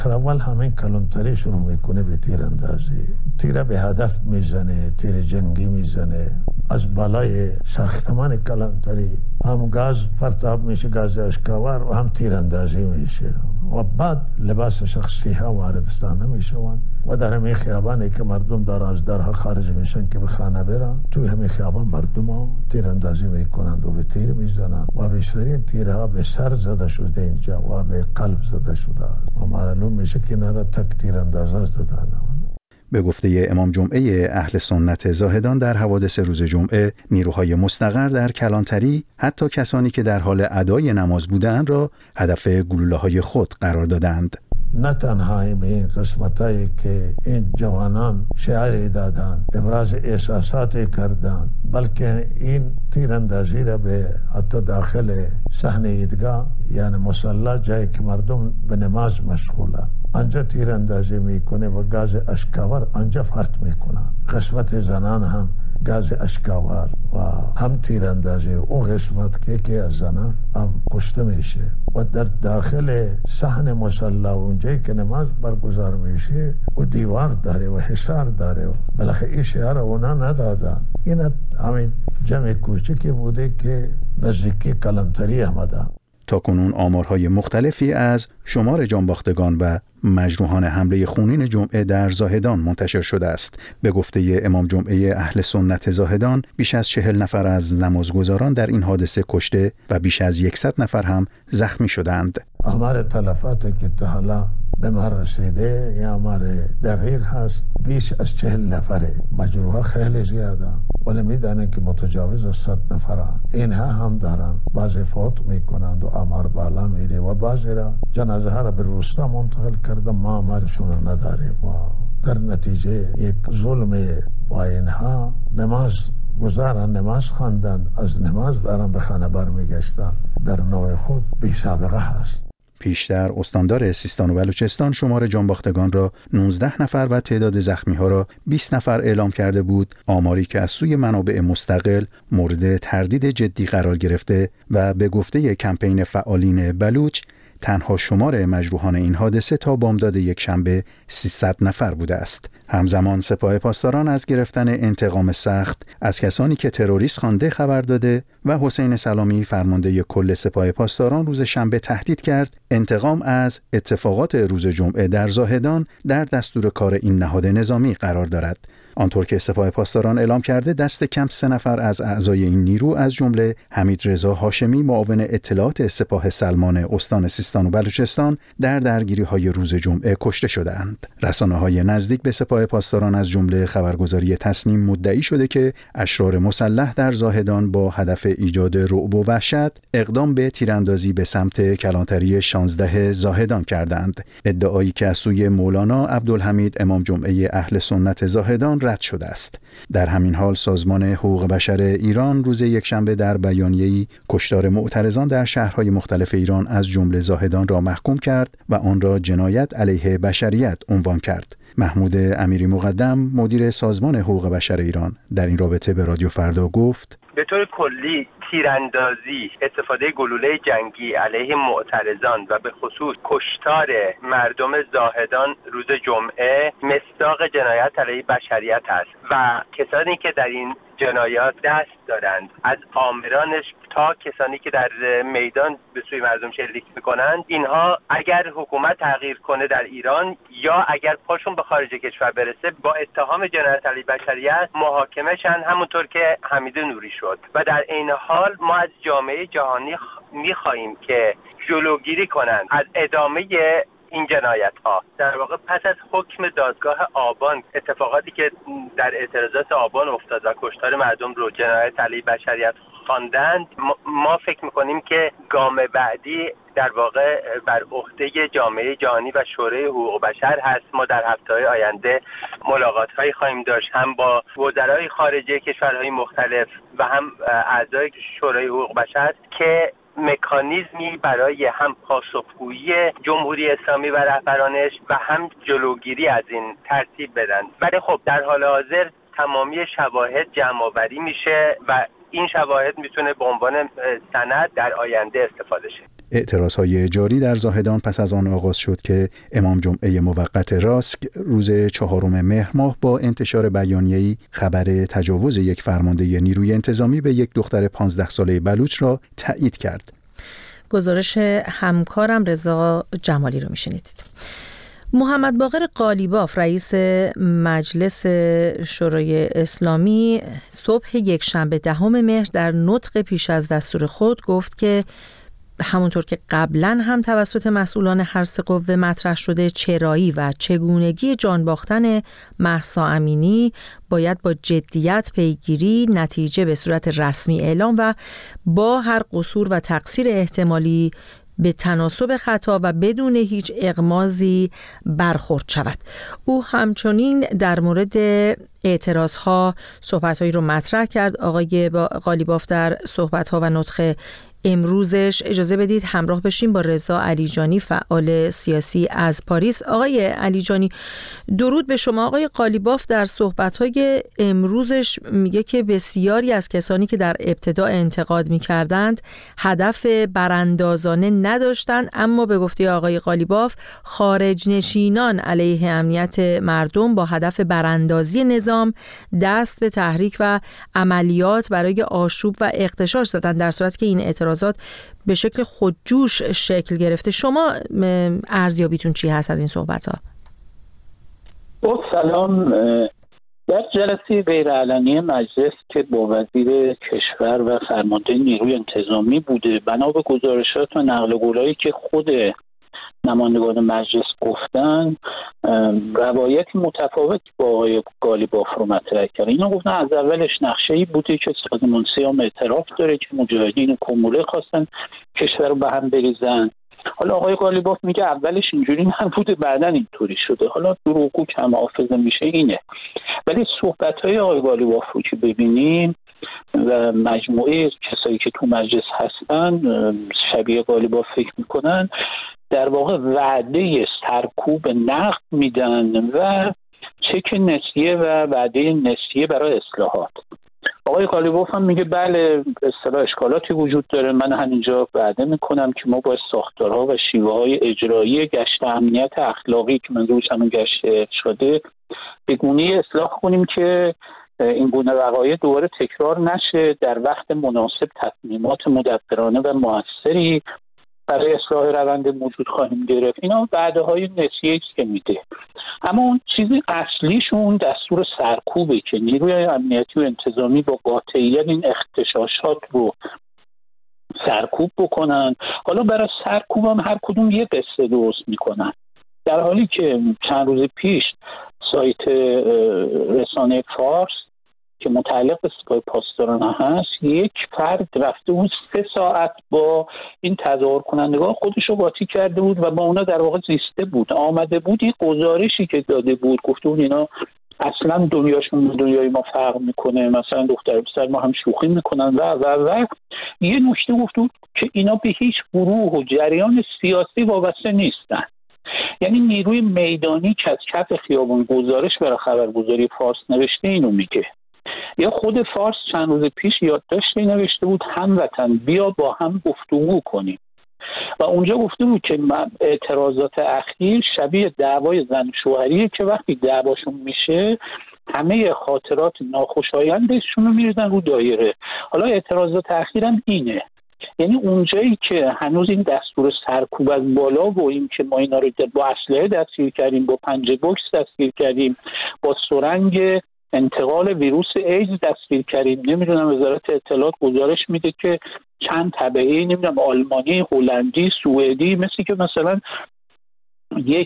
اول همین کلانتری شروع میکنه به تیراندازی. تیر به هدف میزنه، تیر جنگی میزنه. از بالای ساختمان کلانتری هم گاز پرتاب میشه، گاز اشکاور، و هم تیراندازی میشه و بعد لباس شخصی ها واردستان میشوند و در همین خیابانی که مردم در از درها خارج میشن که به خانه برن، توی همین خیابان مردم ها تیراندازی میکنند و به تیر میزنند و بیشترین تیرها به سر زده شده اینجا و به قلب زده شده و معلوم میشه که نرا تک تیراندازا زدن. به گفته امام جمعه اهل سنت زاهدان، در حوادث روز جمعه نیروهای مستقر در کلانتری حتی کسانی که در حال ادای نماز بودند را هدف گلوله‌های خود قرار دادند. نه تنها به این قسمتایی که این جوانان شعاری دادند، ابراز احساساتی کردند، بلکه این تیراندازی را به حتی داخل صحن عیدگاه یعنی مصلی، جایی که مردم به نماز مشغولند، آنجا تیراندازی میکنه و گاز اشکاور آنجا فرط میکنند. قسمت زنان هم گاز اشکاور و هم تیراندازی اون قسمت که از زنان هم کشته میشه و در داخل صحن مصلی اونجایی که نماز برگزار میشه و دیوار داره و حصار داره، بلکه این شعار اونا ندادن. این همین جمع کوچکی بوده که نزدیکی کلانتری آمدن. تا کنون آمارهای مختلفی از شمار جانباختگان و مجروحان حمله خونین جمعه در زاهدان منتشر شده است. به گفته امام جمعه اهل سنت زاهدان، بیش از 40 نفر از نمازگزاران در این حادثه کشته و بیش از 100 نفر هم زخمی شدند. آمار تلفاتی که تا حالا به ما رسیده یا آمار دقیق هست، بیش از 40 نفره. مجروحا خیلی زیاده ولی میدانه که متجاوز از 100 نفره. اینها هم دارن، بعضی فوت میکنند و آمار بالا میره و بعضی را جنازه ها را به روستا منتقل کرده، ما آمارشون نداریم و در نتیجه یک ظلم و اینها نماز گذارن، نماز خواندند، از نماز دارن به خانه برمیگشتن، در نوع خود بی سابقه هست. پیشتر استاندار سیستان و بلوچستان شمار جانباختگان را 19 نفر و تعداد زخمی‌ها را 20 نفر اعلام کرده بود، آماری که از سوی منابع مستقل مورد تردید جدی قرار گرفته و به گفته کمپین فعالین بلوچ تنها شمار مجروحان این حادثه تا بامداد یکشنبه 300 نفر بوده است. همزمان سپاه پاسداران از گرفتن انتقام سخت از کسانی که تروریست خوانده خبر داده و حسین سلامی فرمانده کل سپاه پاسداران روز شنبه تهدید کرد انتقام از اتفاقات روز جمعه در زاهدان در دستور کار این نهاد نظامی قرار دارد. آنطور که سپاه پاسداران اعلام کرده، دست کم 3 نفر از اعضای این نیرو از جمله حمید رضا هاشمی معاون اطلاعات سپاه سلمان استان سیستان و بلوچستان در درگیری‌های روز جمعه کشته شدند. رسانه‌های نزدیک به سپاه پاسداران از جمله خبرگزاری تصنیم مدعی شده که اشرار مسلح در زاهدان با هدف ایجاد رعب و وحشت اقدام به تیراندازی به سمت کلانتری 16 زاهدان کردند. ادعایی که از سوی مولانا عبدالحمید امام جمعه اهل سنت زاهدان رد شده است. در همین حال سازمان حقوق بشر ایران روز یکشنبه در بیانیه‌ای کشتار معترضان در شهرهای مختلف ایران از جمله زاهدان را محکوم کرد و آن را جنایت علیه بشریت عنوان کرد. محمود امیری مقدم مدیر سازمان حقوق بشر ایران در این رابطه به رادیو فردا گفت: به طور کلی تیراندازی، استفاده گلوله جنگی علیه معترضان و به خصوص کشتار مردم زاهدان روز جمعه مصداق جنایت علیه بشریت است و کسانی که در این جنایات دست دارند، از آمرانش تا کسانی که در میدان به سوی مردم شلیک میکنند، اینها اگر حکومت تغییر کنه در ایران یا اگر پاشون به خارج کشور برسه با اتهام جنایت علیه بشریت محاکمه شن، همونطور که حمید نوری شد. و در این حال ما از جامعه جهانی میخواهیم که جلوگیری کنند از ادامه این جنایت ها. در واقع پس از حکم دادگاه آبان، اتفاقاتی که در اعتراضات آبان افتاد و کشتار مردم رو جنایت علیه بشریت خواندند، ما فکر میکنیم که گام بعدی در واقع بر عهده جامعه جهانی و شورای حقوق بشر هست. ما در هفته‌های آینده ملاقات‌هایی خواهیم داشت، هم با وزرای خارجه کشورهای مختلف و هم اعضای شورای حقوق بشر، که مکانیزمی برای هم پاسخگویی جمهوری اسلامی و رهبرانش و هم جلوگیری از این ترتیب بدن. ولی خب در حال حاضر تمامی شواهد جمع‌آوری میشه و این شواهد میتونه به عنوان سند در آینده استفاده شه. اعتراضهای جاری در زاهدان پس از آن آغاز شد که امام جمعه موقت راسک روز 4 مهر ماه با انتشار بیانیه‌ای خبر تجاوز یک فرمانده نیروی انتظامی به یک دختر 15 ساله بلوچ را تایید کرد. گزارش همکارم رضا جمالی رو میشنیدید. محمد باقر قالیباف رئیس مجلس شورای اسلامی صبح یکشنبه 10 مهر در نطق پیش از دستور خود گفت که همونطور که قبلا هم توسط مسئولان هر سه قوه مطرح شده، چرایی و چگونگی جان باختن مهسا امینی باید با جدیت پیگیری، نتیجه به صورت رسمی اعلام و با هر قصور و تقصیر احتمالی به تناسب خطا و بدون هیچ اغماضی برخورد شود. او همچنین در مورد اعتراضها صحبت‌هایی رو مطرح کرد. آقای قالیباف در صحبت‌ها و نطق امروزش اجازه بدید همراه بشیم با رضا علیجانی، فعال سیاسی از پاریس. آقای علیجانی، درود به شما. آقای قالیباف در صحبت‌های امروزش میگه که بسیاری از کسانی که در ابتدا انتقاد می‌کردند هدف براندازانه نداشتند، اما به گفته آقای قالیباف خارج نشینان علیه امنیت مردم با هدف براندازی نظام دست به تحریک و عملیات برای آشوب و اغتشاش زدند، در صورتی که این اعتراضات به شکل خودجوش شکل گرفته. شما ارزیابیتون چی هست از این صحبت‌ها؟ سلام. در جلسه غیرعلنی مجلس که با وزیر کشور و فرمانده نیروی انتظامی بوده، بنا به گزارشات و نقل قولایی که خود نمایندگان مجلس گفتن، روایتی متفاوت با آقای قالیباف رو مطرح کرد. اینا گفتن از اولش نقشه‌ای بوده که سازمان سیام اعتراف داره که مجاهدین کموله خواستن کشور رو به هم بریزن. حالا آقای قالیباف میگه اولش اینجوری نبوده، بعداً اینطوری شده. حالا دروغگو کم حافظه میشه اینه. ولی صحبت‌های آقای قالیباف رو که ببینیم و مجموعه کسایی که تو مجلس هستن شبیه قالیباف فکر میکنن، در واقع وعده سرکوب نقد میدن و چک نسیه و وعده نسیه برای اصلاحات. آقای قالیباف هم میگه بله اصطلاح اشکالاتی وجود داره، من همینجا وعده میکنم که ما با ساختارها و شیوه های اجرایی گشت امنیت اخلاقی که منظورش همون گشت شده به گونه‌ای اصلاح کنیم که این گونه وقایع دوباره تکرار نشه، در وقت مناسب تصمیمات مدبرانه و موثری برای اصلاح روند موجود خواهیم گرفت. اینا وعده‌های نسیه‌ای است که میده. اما اون چیزی اصلیشون دستور سرکوبه که نیروی امنیتی و انتظامی با قاطعیت این اغتشاشات رو سرکوب بکنن. حالا برای سرکوب هم هر کدوم یه قصه درست میکنن، در حالی که چند روز پیش سایت رسانه فارس که متعلق به سپاه پاسداران هست، یک فرد رفته بود 3 ساعت با این تظاهر کنندگان خودش رو قاطی کرده بود و با اونا در واقع زیسته بود. آمده بود یک گزارشی که داده بود، گفته بود اینا اصلا دنیاشون دنیای ما فرق میکنه، مثلا دختر پسر ما هم شوخی میکنن و یه نکته گفته بود که اینا به هیچ گروه و جریان سیاسی وابسته نیستن. یعنی نیروی میدانی که از کف خیابان گزارش برای خبرگزاری فارس نوشته اینو میگه. یا خود فارس چند روز پیش یادداشتی نوشته بود هموطن بیا با هم گفتگو کنیم و اونجا گفته بود که اعتراضات اخیر شبیه دعوای زن شوهریه که وقتی دعواشون میشه همه خاطرات ناخوشایندشون رو میریزن رو دایره. حالا اعتراضات اخیر هم اینه، یعنی اونجایی که هنوز این دستور سرکوب از بالا و این که ما اینا رو با اسلحه دستگیر کردیم، با پنجه بوکس دستگیر کردیم، با سرنگ انتقال ویروس ایدز دستگیر کردیم، نمیدونم وزارت اطلاعات گزارش میده که چند طبقه نمیدونم آلمانی، هلندی، سوئدی، مثل که مثلا یک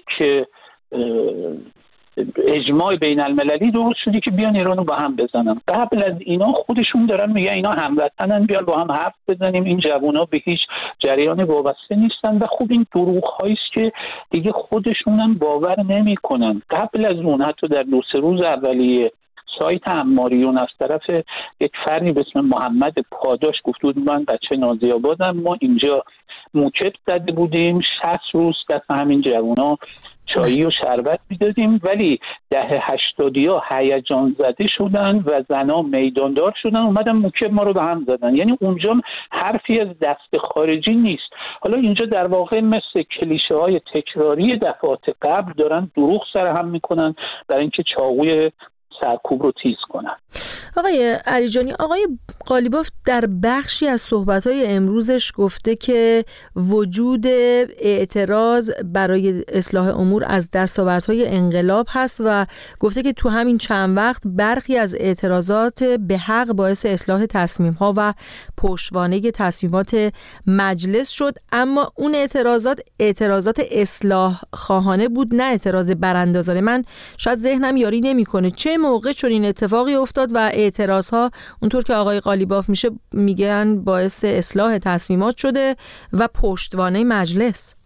اجماع بین المللی درست شده که بیان ایرانو با هم بزنن. قبل از اینا خودشون دارن میگن اینا هموطنن بیان با هم حرف بزنیم، این جوونا به هیچ جریان وابسته نیستن و خوب این دروغ‌هایی است که دیگه خودشون هم باور نمیکنن. قبل از اون حتی در 2-3 روز اولیه سایت عماریون از طرف یک فردی به اسم محمد پاداش گفت بود من بچه نازی‌آبادم، ما اینجا موکب زده بودیم 60 روز دست همین جوونا چایی و شربت میدادیم، ولی دهه 80 هیجان زده شدن و زنا میداندار شدن، اومدن موکب ما رو به هم زدن. یعنی اونجا حرفی از دست خارجی نیست. حالا اینجا در واقع مثل کلیشه های تکراری دفعات قبل دارن دروغ سرهم میکنن برای اینکه چاقوی سرکوب رو تیز کنن. آقای علیجانی، آقای قالیباف در بخشی از صحبت‌های امروزش گفته که وجود اعتراض برای اصلاح امور از دستاوردهای انقلاب هست و گفته که تو همین چند وقت برخی از اعتراضات به حق باعث اصلاح تصمیم‌ها و پشتوانه تصمیمات مجلس شد، اما اون اعتراضات اصلاح خواهانه بود، نه اعتراض براندازانه. من شاید ذهنم یاری نمی‌کنه چه موقع چنین اتفاقی افتاد و اعتراضها اونطور که آقای قالیباف میگن باعث اصلاح تصمیمات شده و پشتوانه مجلس.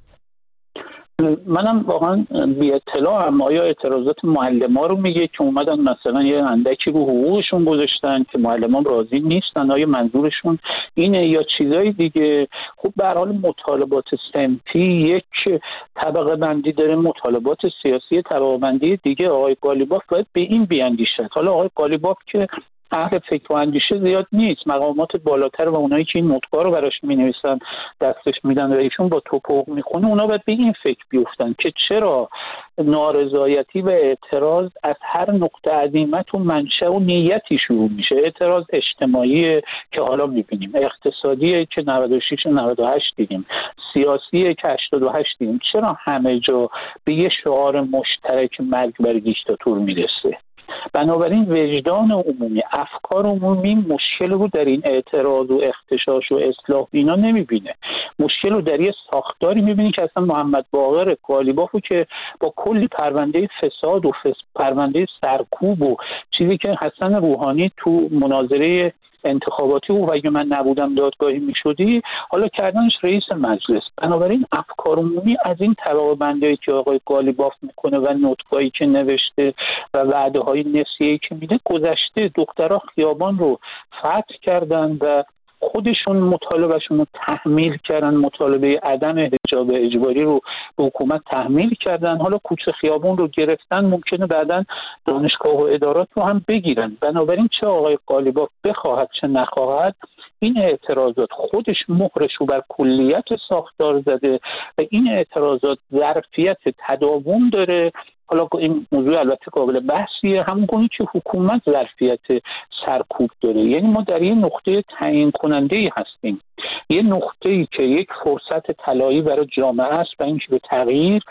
منم واقعا بی اطلاعم. آیا اعتراضات معلما رو میگه که اومدن مثلا یه اندکی رو حقوقشون گذاشتن که معلمان راضی نیستن؟ آیا منظورشون اینه یا چیزای دیگه؟ خب به هر حال مطالبات صنفی یک طبقه بندی داره، مطالبات سیاسی طبقه بندی دیگه. آقای قالیباف باید به این بیاندیشد. حالا آقای قالیباف که اهل فکر و اندیشه زیاد نیست، مقامات بالاتر و اونایی که این نطقا رو براش می‌نویسن دستش میدن و ایشون با توپق میخونه، اونا باید به این فکر بیفتن که چرا نارضایتی و اعتراض از هر نقطه عظیمت و منشأ و نیتی شروع میشه. اعتراض اجتماعی که حالا میبینیم، اقتصادی که 96 و 98 دیدیم، سیاسی که 88 دیدیم، چرا همه جا به یه شعار مشترک مرگ بر دیکتاتور میرسه؟ بنابراین وجدان عمومی، افکار عمومی مشکل رو در این اعتراض و اختشاش و اصلاح اینا نمیبینه. مشکل رو در یه ساختاری میبینه که اصلا محمد باقر قالیبافو که با کلی پرونده فساد و پرونده سرکوب و چیزی که حسن روحانی تو مناظره انتخاباتی او و اگه من نبودم دادگاهی میشدی، حالا کردنش رئیس مجلس. بنابراین افکار عمومی از این طبقه بندی که آقای قالیباف میکنه و نطقایی که نوشته و وعده های نسیه‌ای که میده گذشته. دخترها خیابان رو فتح کردن و خودشون مطالبهشون رو تحمیل کردن، مطالبه عدم حجاب اجباری رو به حکومت تحمیل کردن. حالا کوچه خیابون رو گرفتن، ممکنه بعداً دانشگاه و ادارات رو هم بگیرن. بنابراین چه آقای قالیباف بخواهد چه نخواهد، این اعتراضات خودش مهرش رو بر کلیت ساختار زده و این اعتراضات ظرفیت تداوم داره. حالا این موضوع البته قابل بحثیه، همونگونه که حکومت ظرفیت سرکوب داره. یعنی ما در یه نقطه تعیین کننده‌ای هستیم، یه نقطه‌ای که یک فرصت طلایی برای جامعه است و اینکه به تغییر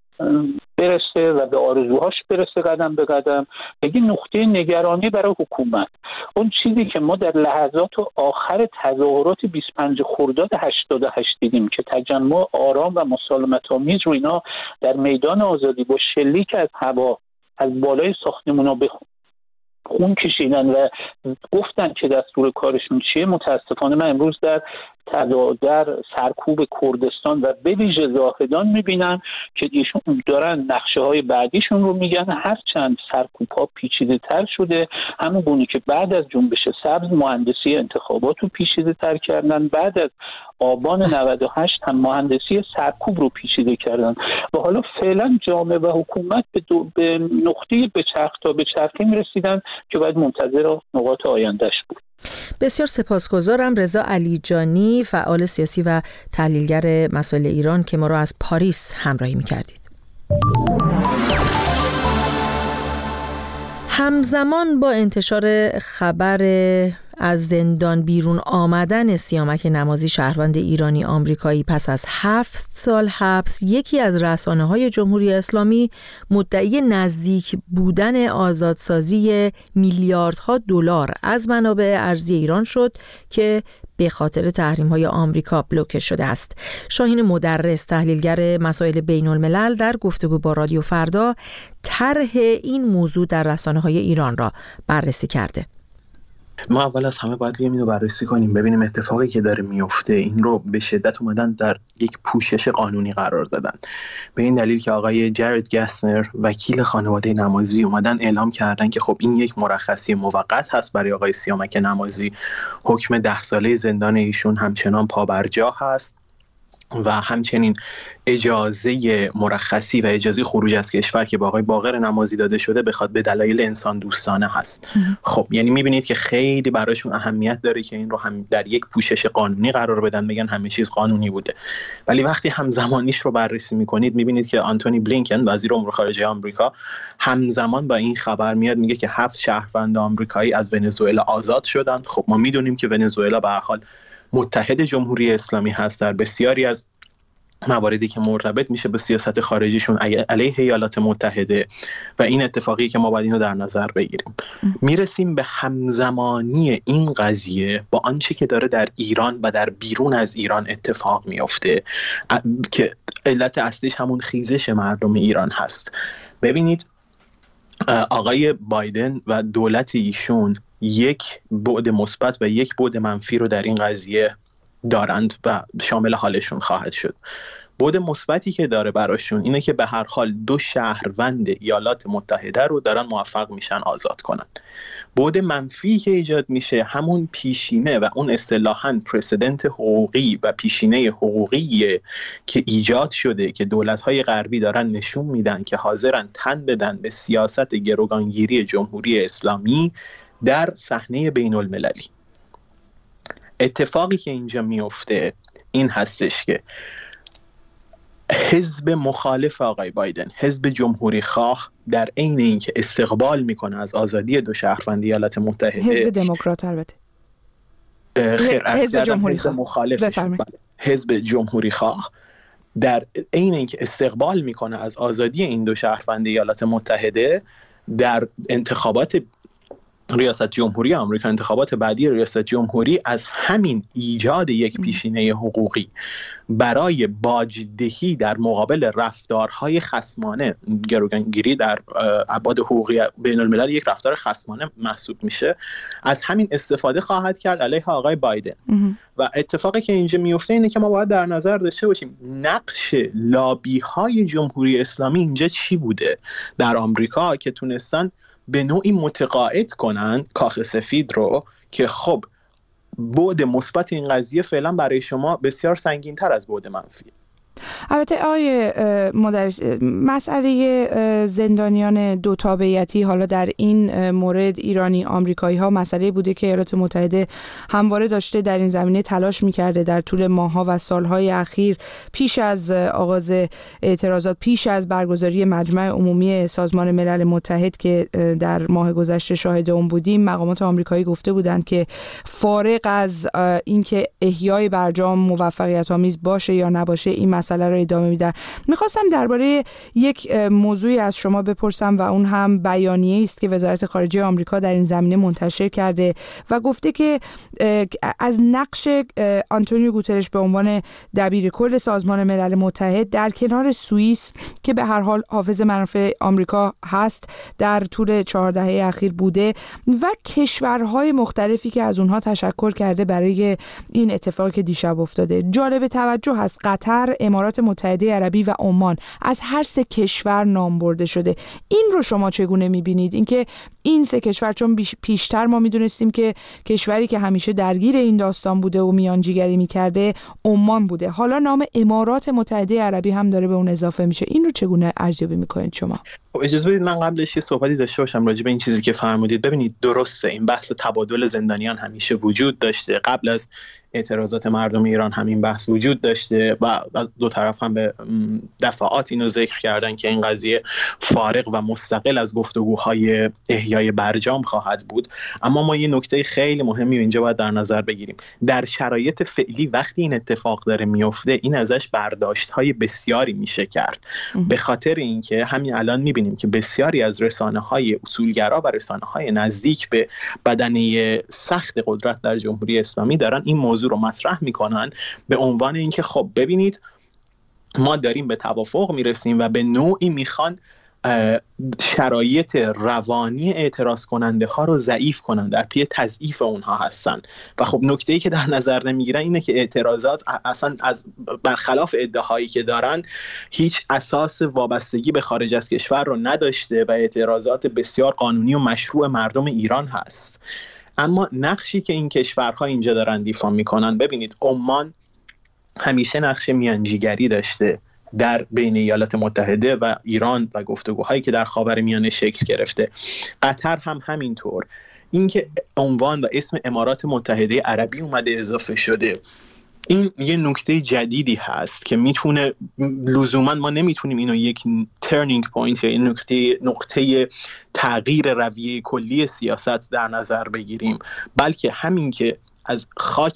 برسه و به آرزوهاش برسه قدم به قدم. یه نقطه نگرانی برای حکومت. اون چیزی که ما در لحظات آخر تظاهرات 25 خرداد 88 دیدیم که تجمع آرام و مسالمت‌آمیز رو اینا در میدان آزادی با شلیک از هوا از بالای ساختمونا به خون کشیدن و گفتن که دستور کارشون چیه. متاسفانه من امروز در سرکوب کردستان و به ویژه زاهدان میبینم که ایشون دارن نقشه های بعدیشون رو میگن. هر چند سرکوب ها پیچیده تر شده، همون گونه که بعد از جنبش سبز مهندسی انتخابات رو پیچیده تر کردن، بعد از آبان 98 هم مهندسی سرکوب رو پیچیده کردن و حالا فعلا جامعه و حکومت به نقطه به چرخه میرسیدن که باید منتظر نقاط آیندهش بود. بسیار سپاسگزارم. رضا علیجانی، فعال سیاسی و تحلیلگر مسائل ایران که ما را از پاریس همراهی می‌کردید. همزمان با انتشار خبر از زندان بیرون آمدن سیامک نمازی، شهروند ایرانی آمریکایی پس از 7 سال حبس، یکی از رسانه‌های جمهوری اسلامی مدعی نزدیک بودن آزادسازی میلیاردها دلار از منابع ارزی ایران شد که به خاطر تحریم‌های آمریکا بلوکه شده است. شاهین مدرس، تحلیلگر مسائل بین‌الملل، در گفتگو با رادیو فردا طرح این موضوع در رسانه‌های ایران را بررسی کرده. ما اول از همه باید اینو بررسی کنیم، ببینیم اتفاقی که داره میفته این رو به شدت اومدن در یک پوشش قانونی قرار دادن، به این دلیل که آقای جرد گسنر وکیل خانواده نمازی اومدن اعلام کردن که خب این یک مرخصی موقت هست برای آقای سیامک نمازی، حکم 10 ساله زندان ایشون همچنان پابرجا هست و همچنین اجازه مرخصی و اجازه خروج از کشور که با آقای باقر نمازی داده شده بخواد به دلایل انسان دوستانه هست. خب یعنی میبینید که خیلی براشون اهمیت داره که این رو هم در یک پوشش قانونی قرار بدن، بگن همه چیز قانونی بوده. ولی وقتی همزمانیش رو بررسی میکنید میبینید که آنتونی بلینکن وزیر امور خارجه آمریکا همزمان با این خبر میاد میگه که 7 شهروند آمریکایی از ونزوئلا آزاد شدن. خب ما میدونیم که ونزوئلا به هر حال متحد جمهوری اسلامی هست، در بسیاری از مواردی که مرتبط میشه به سیاست خارجیشون علیه ایالات متحده و این اتفاقی که ما باید اینو در نظر بگیریم. میرسیم به همزمانی این قضیه با آنچه که داره در ایران و در بیرون از ایران اتفاق میفته که علت اصلیش همون خیزش مردم ایران هست. ببینید آقای بایدن و دولت ایشون یک بعد مثبت و یک بعد منفی رو در این قضیه دارند و شامل حالشون خواهد شد. بعد مثبتی که داره براشون اینه که به هر حال 2 شهروند ایالات متحده رو دارن موفق میشن آزاد کنن. بعد منفی که ایجاد میشه همون پیشینه و اون اصطلاحاً پرسیدنت حقوقی و پیشینه حقوقی که ایجاد شده که دولت‌های غربی دارن نشون میدن که حاضرن تن بدن به سیاست گروگانگیری جمهوری اسلامی در صحنه بین المللی. اتفاقی که اینجا میفته این هستش که حزب مخالف آقای بایدن، حزب جمهوری خواه، در عین اینکه استقبال میکنه از آزادی 2 شهروند ایالات متحده، حزب دموکرات البته حزب جمهوری خواه مخالف، حزب جمهوری خواه در عین اینکه استقبال میکنه از آزادی این 2 شهروند ایالات متحده، در انتخابات ریاست جمهوری آمریکا، انتخابات بعدی ریاست جمهوری، از همین ایجاد یک پیشینه حقوقی برای باجدهی در مقابل رفتارهای خصمانه، گروگانگیری در ابعاد حقوقی بین الملل یک رفتار خصمانه محسوب میشه، از همین استفاده خواهد کرد علیه آقای بایدن. و اتفاقی که اینجا میفته اینه که ما باید در نظر داشته باشیم نقش لابی های جمهوری اسلامی اینجا چی بوده در آمریکا که تونستن به نوعی متقاعد کنن کاخ سفید رو که خب بعد مثبت این قضیه فعلا برای شما بسیار سنگین تر از بعد منفی. البته آقای مدرس، مسئله زندانیان 2 تابعیتی حالا در این مورد ایرانی آمریکایی ها مسئله بوده که ایالات متحده همواره داشته در این زمینه تلاش میکرده در طول ماه‌ها و سالهای اخیر، پیش از آغاز اعتراضات، پیش از برگزاری مجمع عمومی سازمان ملل متحد که در ماه گذشته شاهد اون بودیم، مقامات آمریکایی گفته بودند که فارغ از اینکه احیای برجام موفقیت آمیز باشه یا نباشه این مسئله رو ادامه میدن. میخواستم درباره یک موضوعی از شما بپرسم و اون هم بیانیه است که وزارت خارجه آمریکا در این زمینه منتشر کرده و گفته که از نقش آنتونیو گوترش به عنوان دبیر کل سازمان ملل متحد در کنار سوئیس که به هر حال حافظ منافع آمریکا هست در طول 4 دهه اخیر بوده و کشورهای مختلفی که از اونها تشکر کرده برای این اتفاقی که دیشب افتاده. جالب توجه هست قطر، امارات متحده عربی و عمان از هر 3 کشور نام برده شده. این رو شما چگونه می‌بینید؟ اینکه این 3 کشور، چون پیشتر ما می‌دونستیم که کشوری که همیشه درگیر این داستان بوده و میانجیگری می‌کرده عمان بوده، حالا نام امارات متحده عربی هم داره به اون اضافه میشه. این رو چگونه ارزیابی می‌کنید شما؟ اجازه بدید من قبلش یه صحبتی داشته باشم راجع به این چیزی که فرمودید. ببینید درسته این بحث تبادل زندانیان همیشه وجود داشته، قبل از اعتراضات مردم ایران همین بحث وجود داشته و از 2 طرف هم به دفعات اینو ذکر کردن که این قضیه فارغ و مستقل از گفتگوهای احیای برجام خواهد بود. اما ما یه نکته خیلی مهمی اینجا باید در نظر بگیریم. در شرایط فعلی وقتی این اتفاق داره میفته این ازش برداشت‌های بسیاری میشه کرد، به خاطر اینکه همین الان میبینیم که بسیاری از رسانه‌های اصولگرا و رسانه‌های نزدیک به بدنه سخت قدرت در جمهوری اسلامی دارن این موضوع رو مطرح میکنن به عنوان اینکه خب ببینید ما داریم به توافق میرسیم و به نوعی میخوان شرایط روانی اعتراض کننده ها رو ضعیف کنن، در پی تضعیف اونها هستن. و خب نکته‌ای که در نظر نمیگیرن اینه که اعتراضات اصلا از برخلاف ادعاهایی که دارن هیچ اساس وابستگی به خارج از کشور رو نداشته و اعتراضات بسیار قانونی و مشروع مردم ایران هست. اما نقشی که این کشورها اینجا دارن دیفاع میکنن، ببینید عمان همیشه نقش میانجیگری داشته در بین ایالات متحده و ایران و گفتگوهایی که در خاورمیانه شکل گرفته. قطر هم همینطور. اینکه عنوان و اسم امارات متحده عربی اومده اضافه شده، این یه نکته جدیدی هست که میتونه لزوما ما نمیتونیم اینو یک ترنینگ پوینت یا نقطه تغییر رویه کلی سیاست در نظر بگیریم، بلکه همین که از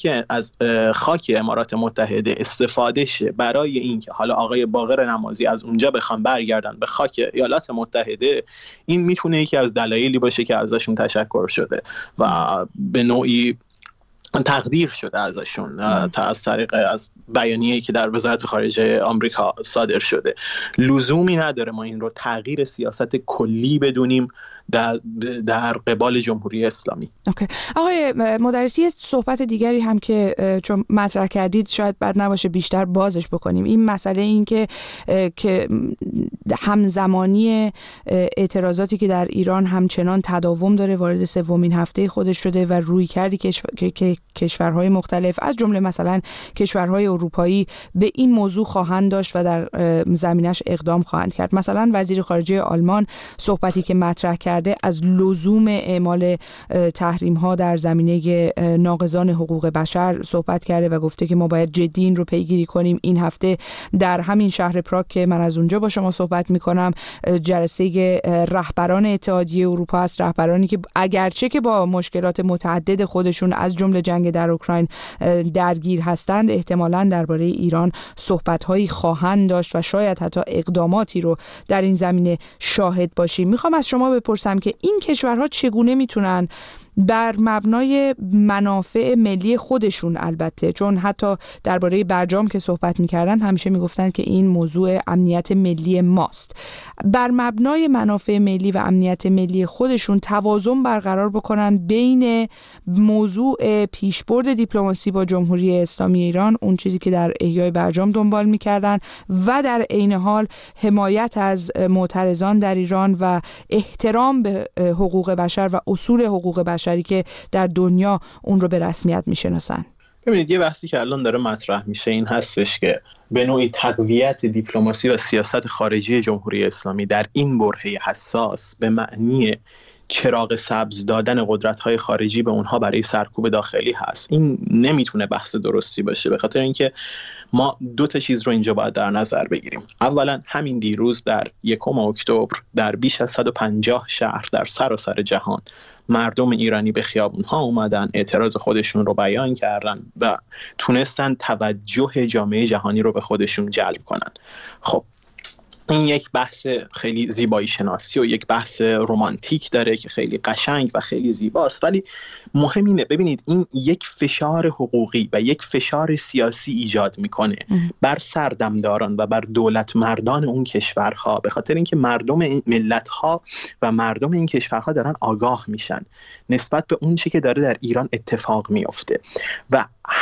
خاک امارات متحده استفاده شه برای اینکه حالا آقای باقر نمازی از اونجا بخوام برگردن به خاک ایالات متحده، این میتونه یکی از دلایلی باشه که ازشون تشکر شده و به نوعی تقدیر شده ازشون از طریق از بیانیه‌ای که در وزارت خارجه آمریکا صادر شده. لزومی نداره ما این رو تغییر سیاست کلی بدونیم در قبال جمهوری اسلامی. اوکی. آقای مدرسی، صحبت دیگری هم که چون مطرح کردید شاید بد نباشه بیشتر بازش بکنیم، این مسئله این که همزمانی اعتراضاتی که در ایران همچنان تداوم داره وارد سومین هفته خودش شده و روی کردی که کشورهای مختلف از جمله مثلا کشورهای اروپایی به این موضوع خواهند داشت و در زمینش اقدام خواهند کرد. مثلا وزیر خارجه آلمان صحبتی که مطرح کرده از لزوم اعمال تحریم ها در زمینه ناقضان حقوق بشر صحبت کرده و گفته که ما باید جدی این رو پیگیری کنیم. این هفته در همین شهر پراگ که من از اونجا با شما صحبت میکنم، جلسه رهبران اتحادیه اروپا است، رهبرانی که اگرچه که با مشکلات متعدد خودشون از جمله جنگ در اوکراین درگیر هستند، احتمالاً درباره ایران صحبت‌هایی خواهند داشت و شاید حتی اقداماتی رو در این زمینه شاهد باشیم. میخوام از شما بپرسم که این کشورها چگونه میتونن بر مبنای منافع ملی خودشون، البته چون حتی درباره برجام که صحبت میکردن همیشه میگفتن که این موضوع امنیت ملی ماست، بر مبنای منافع ملی و امنیت ملی خودشون توازن برقرار بکنن بین موضوع پیشبرد دیپلماسی با جمهوری اسلامی ایران، اون چیزی که در احیای برجام دنبال میکردن، و در عین حال حمایت از معترضان در ایران و احترام به حقوق بشر و اصول حقوق بشر که در دنیا اون رو به رسمیت میشناسن. ببینید یه بحثی که الان داره مطرح میشه این هستش که به نوعی تقویت دیپلماسی و سیاست خارجی جمهوری اسلامی در این برهه حساس به معنی چراغ سبز دادن قدرت‌های خارجی به اونها برای سرکوب داخلی هست. این نمیتونه بحث درستی باشه، به خاطر اینکه ما دو تا چیز رو اینجا باید در نظر بگیریم. اولا همین دیروز در 1 اکتبر در بیش از 150 شهر در سراسر جهان مردم ایرانی به خیابون‌ها اومدن، اعتراض خودشون رو بیان کردن و تونستن توجه جامعه جهانی رو به خودشون جلب کنن. خب این یک بحث خیلی زیبایی شناسی و یک بحث رمانتیک داره که خیلی قشنگ و خیلی زیباست، ولی مهم اینه ببینید این یک فشار حقوقی و یک فشار سیاسی ایجاد میکنه بر سردمداران و بر دولت مردان اون کشورها، به خاطر اینکه مردم این ملت‌ها و مردم این کشورها دارن آگاه میشن نسبت به اون چیزی که داره در ایران اتفاق میفته و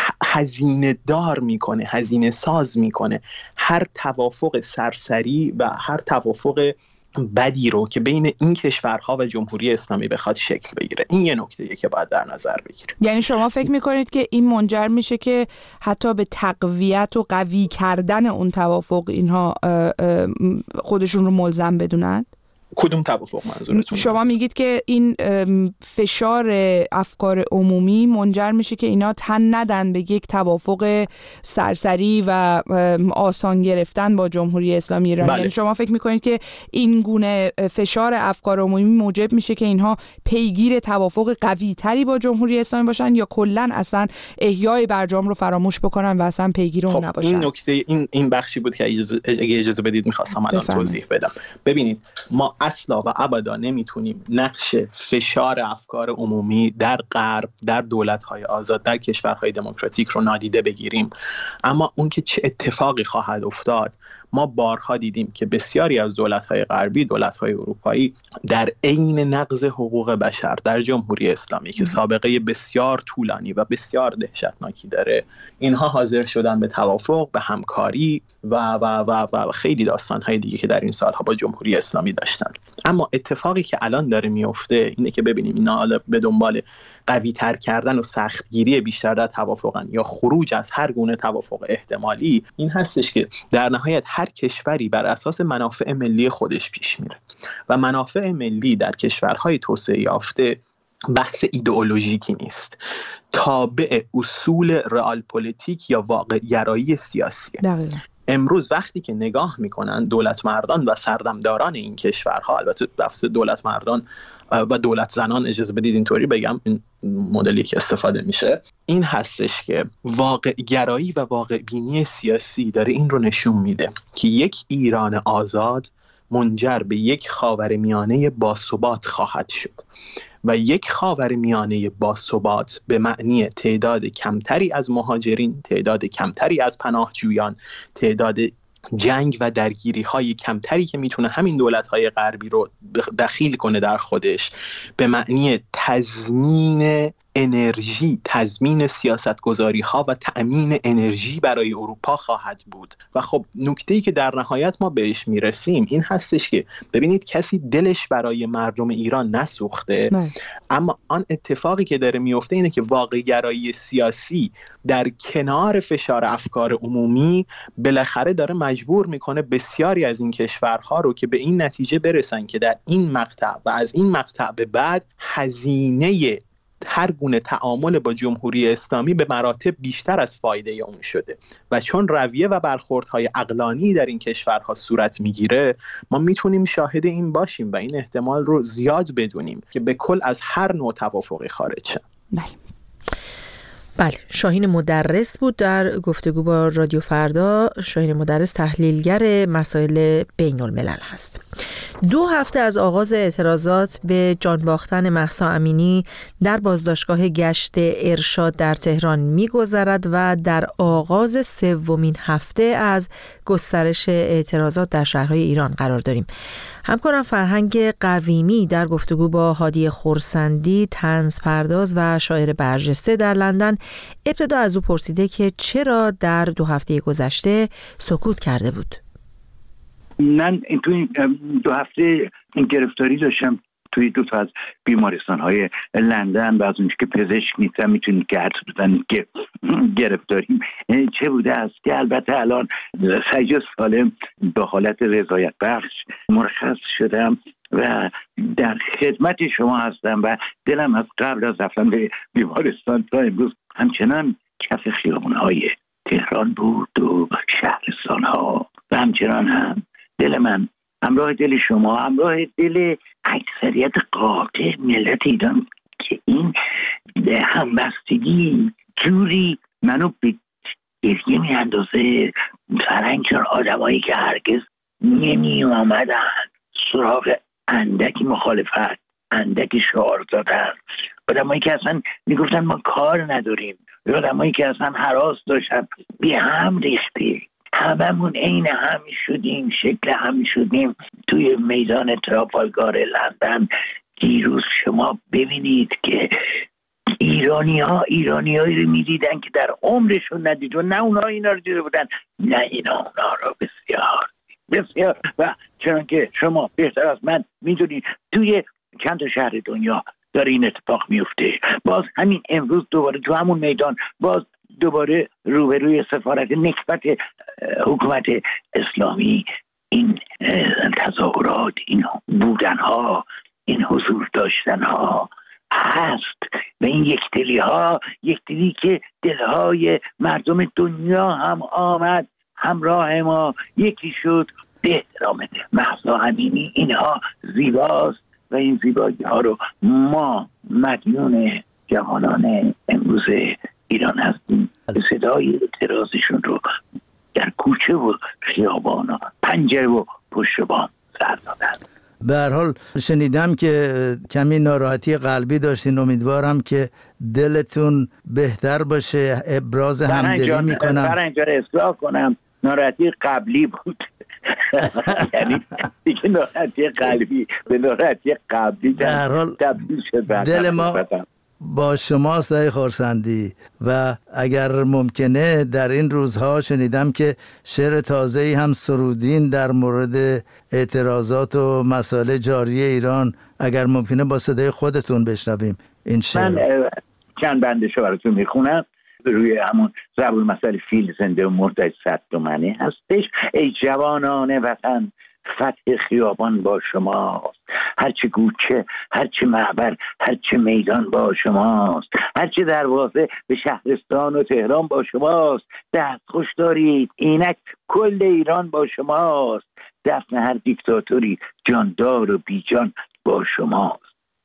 هزینه دار میکنه، هزینه ساز میکنه هر توافق سرسری و هر توافق بدی رو که بین این کشورها و جمهوری اسلامی بخواد شکل بگیره. این یه نکته‌ایه که باید در نظر بگیریم. یعنی شما فکر میکنید که این منجر میشه که حتی به تقویت و قوی کردن اون توافق اینها خودشون رو ملزم بدونن؟ کدوم توافق منظورتون؟ شما میگید که این فشار افکار عمومی منجر میشه که اینا تن ندن به یک توافق سرسری و آسان گرفتن با جمهوری اسلامی ایران. بله. یعنی شما فکر میکنید که این گونه فشار افکار عمومی موجب میشه که اینها پیگیر توافق قوی تری با جمهوری اسلامی باشن یا کلا اصلا احیای برجام رو فراموش بکنن و اصلا پیگیر اون نباشن؟ این نکته این بخشی بود که اگه اجازه بدید میخواستم الان توضیح بدم. ببینید ما اصلا و ابدا نمیتونیم نقش فشار افکار عمومی در غرب، در دولت‌های آزاد، در کشورهای دموکراتیک رو نادیده بگیریم. اما اون که چه اتفاقی خواهد افتاد، ما بارها دیدیم که بسیاری از دولت‌های غربی، دولت‌های اروپایی در عین نقض حقوق بشر در جمهوری اسلامی که سابقه بسیار طولانی و بسیار دهشتناکی داره، اینها حاضر شدن به توافق، به همکاری و خیلی داستان‌های دیگه که در این سالها با جمهوری اسلامی داشتن. اما اتفاقی که الان داره میفته اینه که ببینیم اینا به دنبال قوی تر کردن و سختگیری بیشتر در توافقن یا خروج از هر گونه توافق احتمالی. این هستش که در نهایت هر کشوری بر اساس منافع ملی خودش پیش میره و منافع ملی در کشورهای توسعه یافته بحث ایدئولوژیکی نیست، تابع اصول رئال پلیتیک یا واقع گرایی سیاسیه. دقیقا. امروز وقتی که نگاه میکنن دولت مردان و سردمداران این کشورها، البته لفظ دولت مردان و دولت زنان اجازه بدید اینطوری بگم، این مدلی که استفاده میشه این هستش که واقع گرایی و واقع بینی سیاسی داره این رو نشون میده که یک ایران آزاد منجر به یک خاورمیانه باثبات خواهد شد و یک خاورمیانه باثبات به معنی تعداد کمتری از مهاجرین، تعداد کمتری از پناهجویان، تعداد جنگ و درگیری های کمتری که میتونه همین دولت های غربی رو دخیل کنه در خودش، به معنی تضمین انرژی، تضمین سیاستگذاری ها و تأمین انرژی برای اروپا خواهد بود. و خب نکته‌ای که در نهایت ما بهش میرسیم این هستش که ببینید کسی دلش برای مردم ایران نسوخته، اما آن اتفاقی که داره میفته اینه که واقع گرایی سیاسی در کنار فشار افکار عمومی بالاخره داره مجبور میکنه بسیاری از این کشورها رو که به این نتیجه برسن که در این مقطع و از این مقطع به بعد هزینه هر گونه تعامل با جمهوری اسلامی به مراتب بیشتر از فایده اون شده و چون رویه و برخوردهای عقلانی در این کشورها صورت میگیره، ما میتونیم شاهد این باشیم و این احتمال رو زیاد بدونیم که به کل از هر نوع توافقی خارج شن. بله، شاهین مدرس بود در گفتگو با رادیو فردا. شاهین مدرس تحلیلگر مسائل بین الملل هست. 2 هفته از آغاز اعتراضات به جان باختن مهسا امینی در بازداشتگاه گشت ارشاد در تهران می‌گذرد و در آغاز 3مین هفته از گسترش اعتراضات در شهرهای ایران قرار داریم. همکارم فرهنگ قویمی در گفتگو با هادی خورسندی، طنز پرداز و شاعر برجسته در لندن، ابتدا از او پرسیده که چرا در 2 هفته گذشته سکوت کرده بود. من توی 2 هفته گرفتاری داشتم توی 2 تا از بیمارستان‌های لندن و از اونجا که پزشک نیستم میتونید که حدس بزنید که گرفتاریم چه بوده است که البته الان سجا سالم به حالت رضایت بخش مرخص شدم و در خدمت شما هستم و دلم از قبل از رفتن به بیمارستان تا امروز همچنان کف خیابان‌های تهران بود و شهرستان‌ها و همچنان هم دل من همراه دل شما، همراه دل اکثریت قاطع ملت ایران که این همبستگی جوری منو به گریه می اندازه. فرنگ چون آدمایی که هرگز نمی آمدن سراغ اندکی مخالفت، اندکی شعار دادن، آدمایی که اصلا می گفتن ما کار نداریم، آدمایی که اصلا هراس داشتن، بی هم ریخته، هممون عین هم شدیم، شکل هم شدیم توی میدان ترافالگار لندن. دیروز شما ببینید که ایرانیایی رو میدیدن که در عمرشون ندید و نه اونها اینا رو دیده بودن نه اینا اونها رو. بسیار بسیار. و چون که شما بهتر از من میدونید توی چند تا شهر دنیا داره این اتفاق میفته. باز همین امروز دوباره تو همون میدان باز دوباره روبروی سفارت نکبت حکومت اسلامی این تظاهرات، این بودنها، این حضور داشتنها هست و این یکدلی که دلهای مردم دنیا هم آمد همراه ما یکی شد به احترام مهسا امینی. اینها زیباست و این زیبایی ها رو ما مدیون جوانان امروز ایران هستیم. صدای اعتراضشون رو در کوچه و خیابان و پنجره و پشت بام سر دادن. به هر حال شنیدم که کمی ناراحتی قلبی داشتین، امیدوارم که دلتون بهتر باشه. ابراز همدلی میکنم. برای اینجا اصلاح کنم، ناراحتی قبلی بود. یعنی دیگه ناراحتی قلبی به ناراحتی قبلی تبدیل شد. دل ما با شما آقای خورسندی، و اگر ممکنه در این روزها شنیدم که شعر تازه‌ای هم سرودین در مورد اعتراضات و مسائل جاری ایران، اگر ممکنه با صدای خودتون بشنویم این شعر. من چند بندشو براتون میخونم. روی همون زبور مسئله فیل زنده و مرده 100 تومانی هستش. ای جوانان وطن، فتح خیابان با شماست، هرچه گوچه، هرچه معبر، هرچه میدان با شماست، هرچه دروازه به شهرستان و تهران با شماست. دست خوش دارید اینک کل ایران با شماست، دفن هر دیکتاتوری جاندار و بیجان با شماست.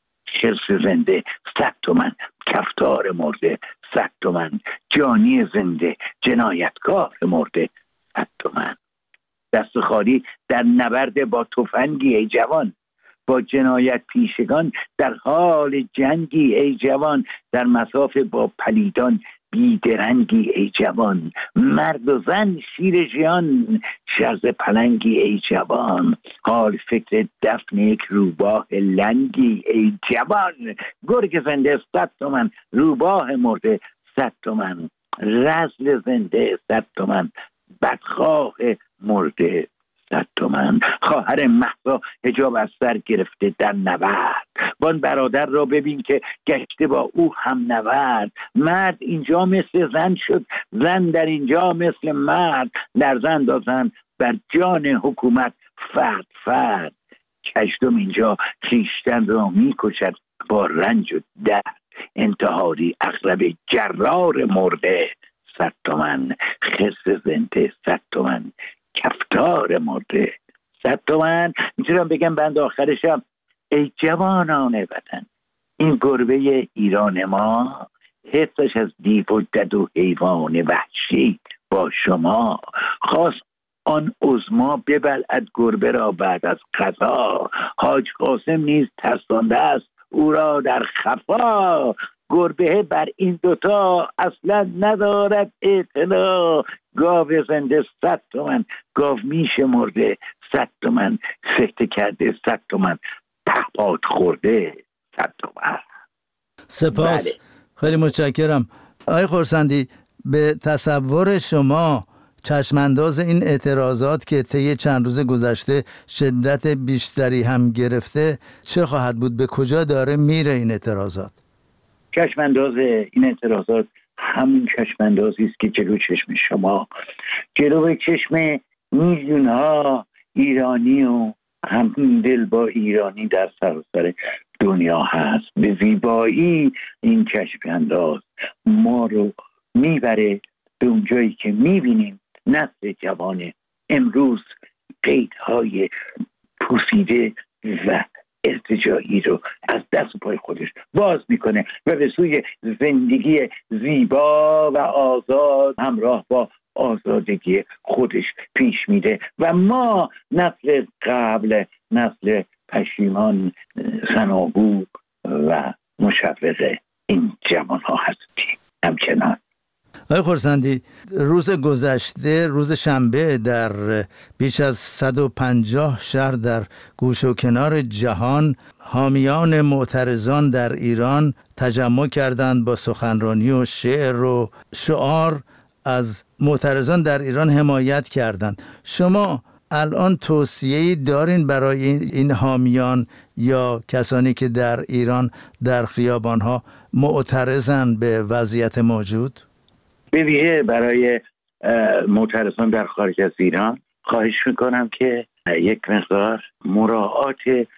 خرس زنده 100 تومن، کفتار مرده 100 تومن، جانی زنده جنایتکار مرده 100 تومن. دست خالی در نبرد با تفنگی ای جوان، با جنایت پیشگان در حال جنگی ای جوان، در مصاف با پلیدان بیدرنگی ای جوان، مرد و زن شیر ژیان شرز پلنگی ای جوان، حال فکر دفن یک روباه لنگی ای جوان. گرگ زنده 100 تومن، روباه مرده 100 تومن، رزل زنده 100 تومن، بدخواه مرده 100 تومن. خواهر مهسا حجاب از سر گرفته در نبرد، وان برادر را ببین که گشته با او هم نورد. مرد اینجا مثل زن شد، زن در اینجا مثل مرد، لرزه اندازن بر جان حکومت فرد فرد. کژدم اینجا خویشتن را میکشد با رنج و درد، انتحاری عقرب جرار مرده 100 تومن، خرس زنده 100 تومن، کفتار مرده 100 تومن. میتونم بگم بند آخرشم ای جوانان وطن، این گربه ایران ما حفظش از دیو و دد و حیوان وحشی با شما. خواست آن عظما ببلعد گربه را بعد از قضا، حاج قاسم نیز ترسانده است او را در خفا. گربه بر این دوتا اصلا ندارد اعتنا، گاو زنده 100 تومن، گاو میش مرده 100 تومن، سکته کرده 100 تومن، پهپاد خورده 100 تومن. سپاس. بله. خیلی متشکرم. آقای خورسندی، به تصور شما چشمانداز این اعتراضات که طی چند روز گذشته شدت بیشتری هم گرفته چه خواهد بود؟ به کجا داره میره این اعتراضات؟ چشمانداز این اعتراضات همون چشماندازی است که جلو چشم شما، جلو چشم میلیون ها ایرانی و هم دل با ایرانی در سراسر دنیا هست. به زیبایی این چشمانداز ما رو میبره به اونجایی که میبینیم نسل جوان امروز قیدهای پوسیده و ارتجاعی رو از دست و پای خودش باز میکنه و به سوی زندگی زیبا و آزاد همراه با آزادگی خودش پیش میده. و ما نسل قبل، نسل پشیمان، سناگو و مشوق این جوان ها هستیم. همچنان آقای خورسندی، روز گذشته، روز شنبه، در بیش از 150 شهر در گوش و کنار جهان حامیان معترضان در ایران تجمع کردند با سخنرانی و شعر و شعار از معترضان در ایران حمایت کردند. شما الان توصیه‌ای دارین برای این حامیان یا کسانی که در ایران در خیابان‌ها معترضن به وضعیت موجود؟ به ویژه برای معترضان در خارج از ایران خواهش میکنم که یک مقدار مراعات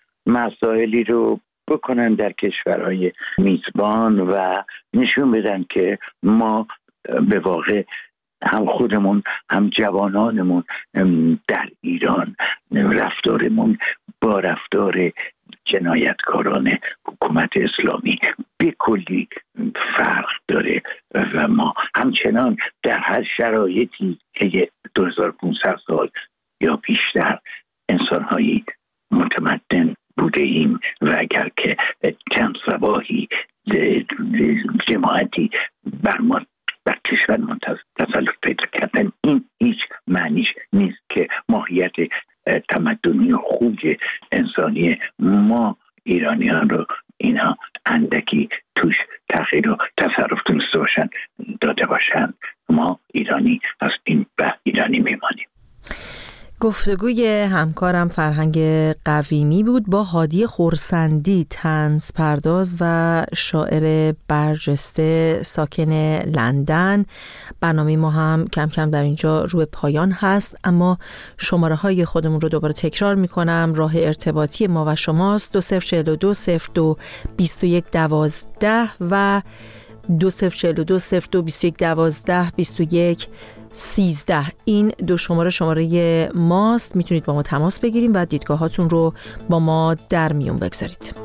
مسائلی رو بکنن در کشورهای میزبان و نشون بدن که ما به واقع هم خودمون هم جوانانمون در ایران رفتارمون با رفتار جنایتکاران حکومت اسلامی به کلی فرق داره و ما همچنان در هر شرایطی که 2500 سال یا بیشتر انسانهایی متمدن بوده ایم و اگر که چند صباحی جماعتی بر ما بر کشور ما تسلط پیدا کردن، این هیچ معنیش نیست که ماهیت تمدنی و خوب انسانی ما ایرانیان رو اینا اندکی توش تغییر و تصرف تونسته باشن داده باشن. ما ایرانی هستیم و ایرانی میمانیم. گفتگوی همکارم فرهنگ قویمی بود با هادی خورسندی، طنز پرداز و شاعر برجسته ساکن لندن. برنامه ما هم کم کم در اینجا روی پایان هست، اما شماره های خودمون رو دوباره تکرار میکنم. راه ارتباطی ما و شماست 2042 02 21 12 و 2042 02 21 12 21 13. این دو شماره ماست. میتونید با ما تماس بگیریم و دیدگاهاتون رو با ما در میون بگذارید.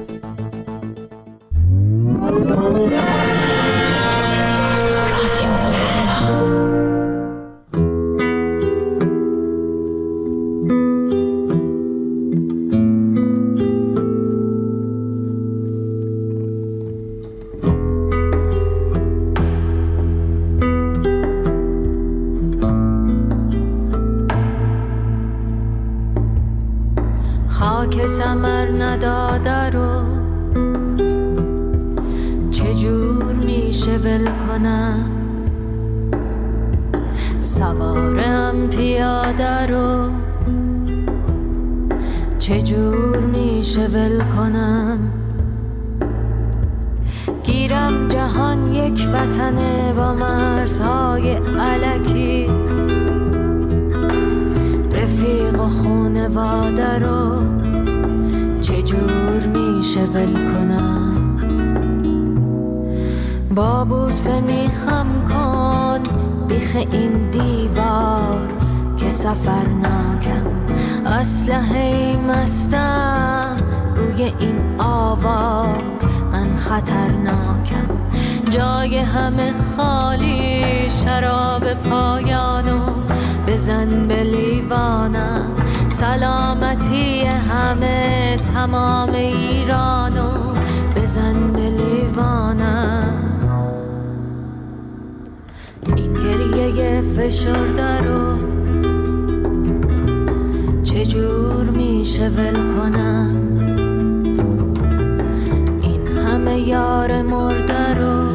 خاک ثمر نداده رو چجور میشه ول کنم، سوارم پیاده رو چجور میشه ول کنم. گیرم جهان یک وطنه با مرزهای الکی، رفیق و خونواده رو چجور میشه ول کنم. با بوسه میخم کن بیخ این دیوار که سفر ناکم، اسلحه مستم روی این آوار، من خطرناکم. جای همه خالی، شراب پایانو بزن به لیوانم. سلامتی همه تمام ایرانو بزن به لیوانم. این گریه فشرده رو چجور میشه ول کنم. این همه یار مرده رو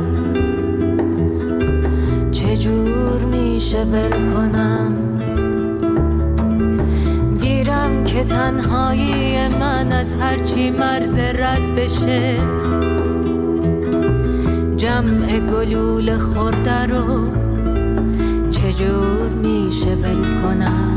چجور میشه ول کنم. گیرم که تنهایی من از هرچی مرز رد بشه، جمع گلول خورده رو چجور میشه ول کنم.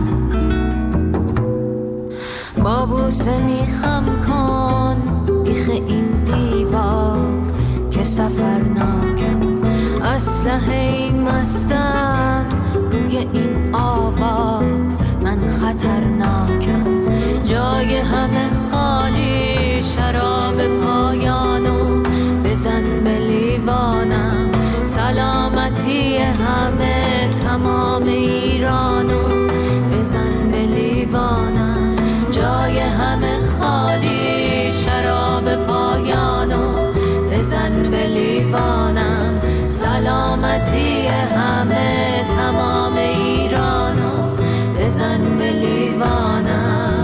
با بوسه میخم کن بیخ این دیوار که سفر ناکم، اسلحه مستم روی این آوار، من خطرناکم. جای همه خالی، شراب پایانو بزن به لیوانم. سلامتی همه تمام ایرانو بزن به لیوانم. جای همه خالی، شراب پایانو بزن به لیوانم. سلامتی همه تمام ایرانو بزن به لیوانم.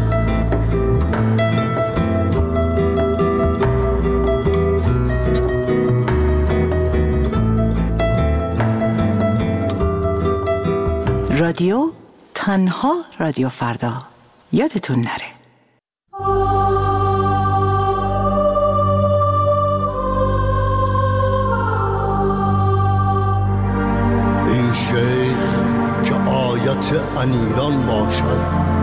رادیو تنها رادیو فردا، یادتون نره. این شیخ که آیت انیران باشد،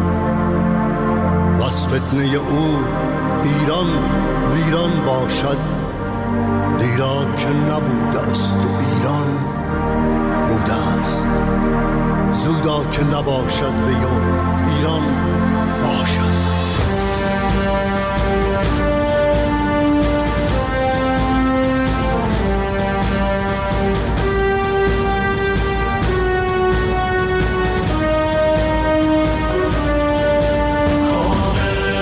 وز فتنه او ایران ویران باشد. دیرا که نبوده است و ایران بوده است، زودا که نباشد و ایران باشد. خانه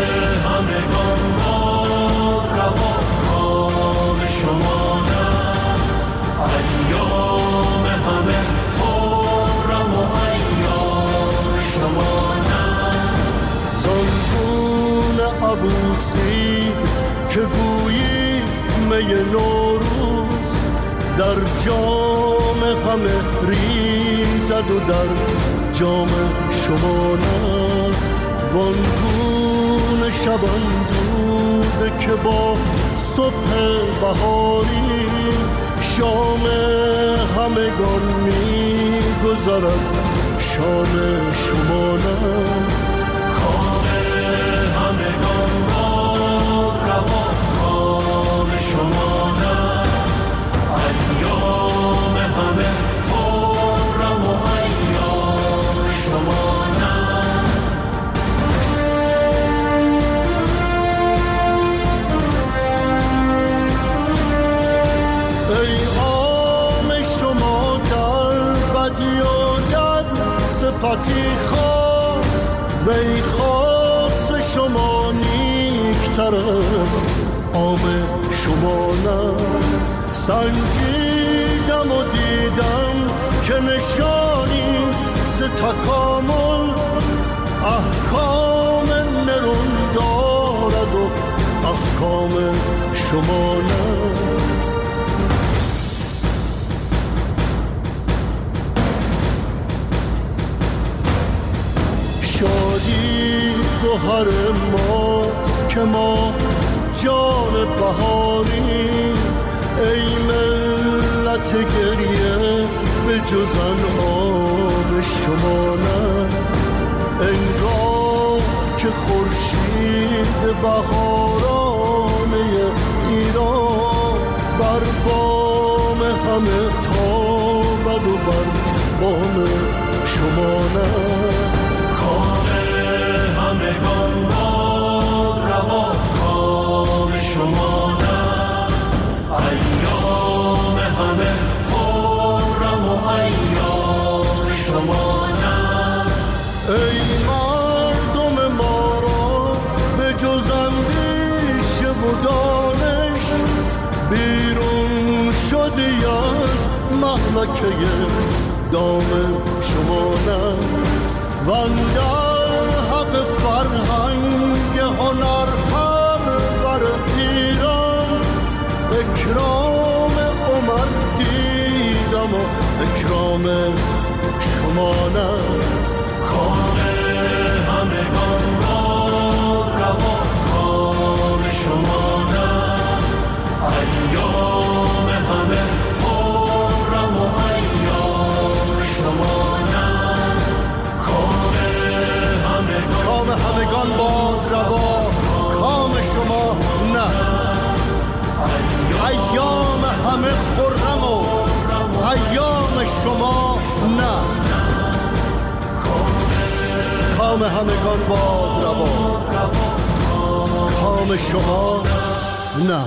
نبوسید که گویی می نوروز در جام همه ریزد و در جام شما نه. وانگونه شبان دوده که با صبح بهاری شام همگان می گذرد شام شما نه. کام همگان با روا کام شما نه. ایام همه خرم و ایام شما نه. ای عام شما در بدی و در صفتی خاص وی خاص شما نیکتر از عام شما نه. سنجیدم و دیدم که نشانی ز تکامل احکام نرون دارد و احکام شما نه. شادی گوهر ماست که ما جان بهاری. ای ملت گریه به جز انعام شما نه. انگار که خورشید بهارانه ایران بر بام همه تابد و بر بام شما نه. کام همگان با روا کام شما نه. ایام همه خرم و ایام شما نه. ای مردم ما را به جز اندیشه و دانش بیرون شدی از مهلکه دام شما نه. وندر حق فرهنگ هنر پرور ایران اکرام عمر دیدم و اکرام شما نه. کام همگان با روا کام شما نه. ایام همه خرم و ایام شما نه. کام همگان با روا کام شما نه. ایام همه خرم و ایام شما نه. کام همگان باد روا کام شما نه.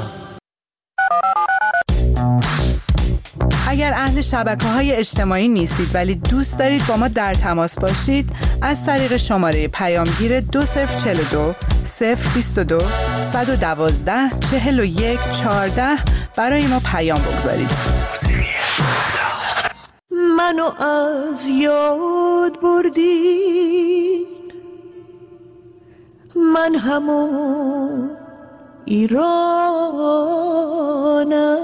اگر اهل شبکه‌های اجتماعی نیستید ولی دوست دارید با ما در تماس باشید، از طریق شماره پیامگیر 2042 022 112 41 14 برای ما پیام بگذارید. منو از یاد بردین، من همون ایرانم.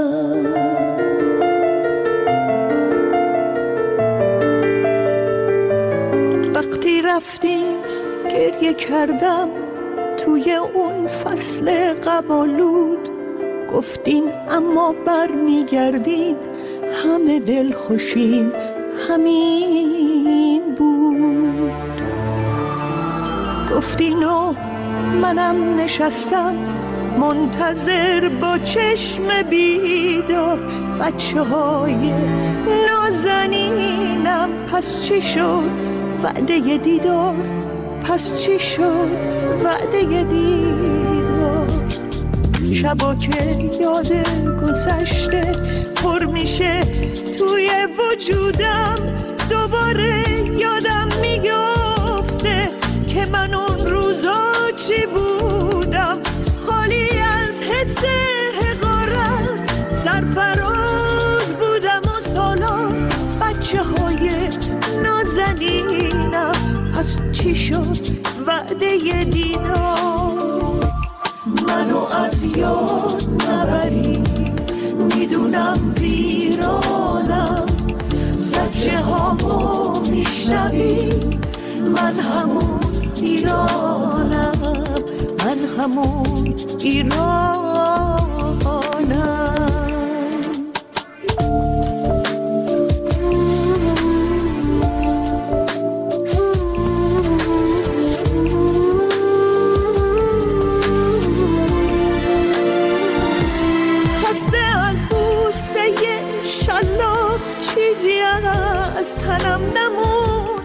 وقتی رفتین گریه کردم توی اون فصل قبالود، گفتین اما بر میگردین همه دل خوشیم همین بود. گفتین و منم نشستم منتظر با چشم بیدار، بچه های نازنینم پس چی شد وعده دیدار، پس چی شد وعده دیدار. شبا که یاد گذشته پر میشه توی وجودم، دوباره یادم میگفته که من اون روزا چی بودم، خالی از حس حقارت سرفراز بودم و سالا بچه های نازنینم، پس چی شد وعده دیدار. همون ایرانم. خسته از بوسه شلاق چیزی از تنم نمون،